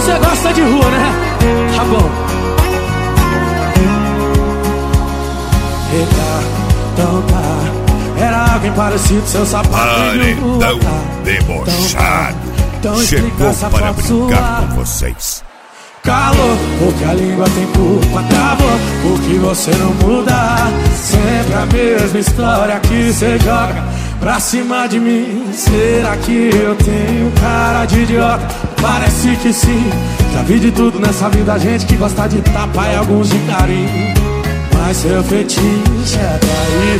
você gosta de rua, né? Tá bom. Eita, então tá. Era alguém parecido, seu sapato. Paredão debochado. Chegou para brincar com vocês. Calor, porque a língua tem culpa. Travou, porque você não muda. Sempre a mesma história que você joga pra cima de mim. Será que eu tenho cara de idiota? Parece que sim. Já vi de tudo nessa vida, gente que gosta de tapa e alguns de carinho. Mas seu fetiche é trair.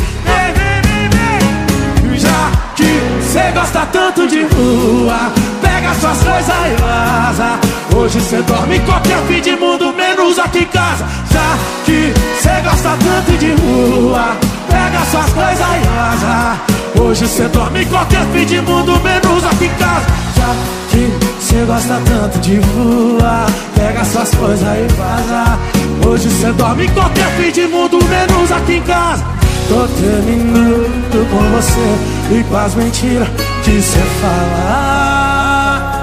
Já que cê gosta tanto de rua, pega suas coisas e vaza. Hoje cê dorme em qualquer fim de mundo, menos aqui em casa. Já que cê gosta tanto de rua, pega suas coisas e vaza. Hoje cê dorme em qualquer fim de mundo, menos aqui em casa. Já que cê gosta tanto de rua, pega suas coisas e vaza. Hoje cê dorme em qualquer fim de mundo, menos aqui em casa. Tô terminando com você e com as mentiras que cê fala.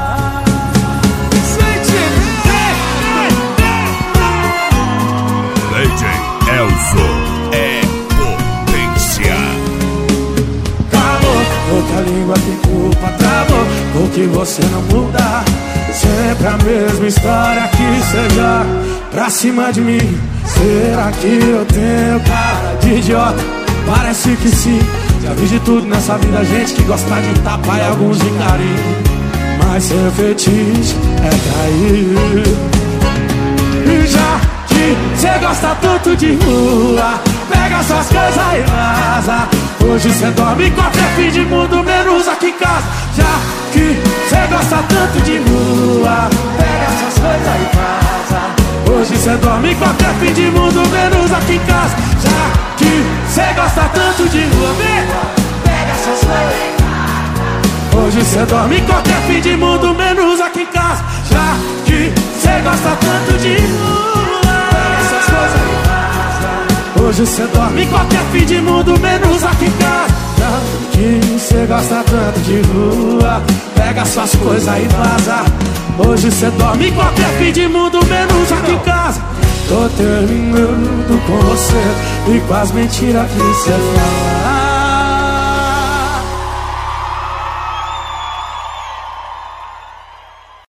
DJ Elzo é potência. Calor, porque a língua tem culpa. Travou, porque você não muda. Sempre a mesma história que cê joga pra cima de mim. Será que eu tenho cara de idiota? Parece que sim. Já vi de tudo nessa vida, gente que gosta de tapa e alguns de carinho. Mas seu fetiche é trair. E já que cê gosta tanto de rua, pega suas coisas e vaza. Hoje cê dorme em qualquer fim de mundo, menos aqui em casa. Já que cê gosta tanto de rua, pega suas coisas e vaza. Hoje cê dorme em qualquer fim de mundo, menos aqui em casa. Já que cê gosta tanto de rua, pega suas coisas e vaza. Hoje cê dorme em qualquer fim de mundo, menos aqui em casa. Já que cê gosta tanto de rua, pega suas coisas e vaza. Hoje cê dorme em qualquer fim de mundo, menos aqui em casa. Já que cê gosta tanto de rua, pega suas coisas e vaza. Hoje cê dorme em qualquer fim de mundo, menos aqui em casa. Tô terminando com você e com as mentiras que cê fala.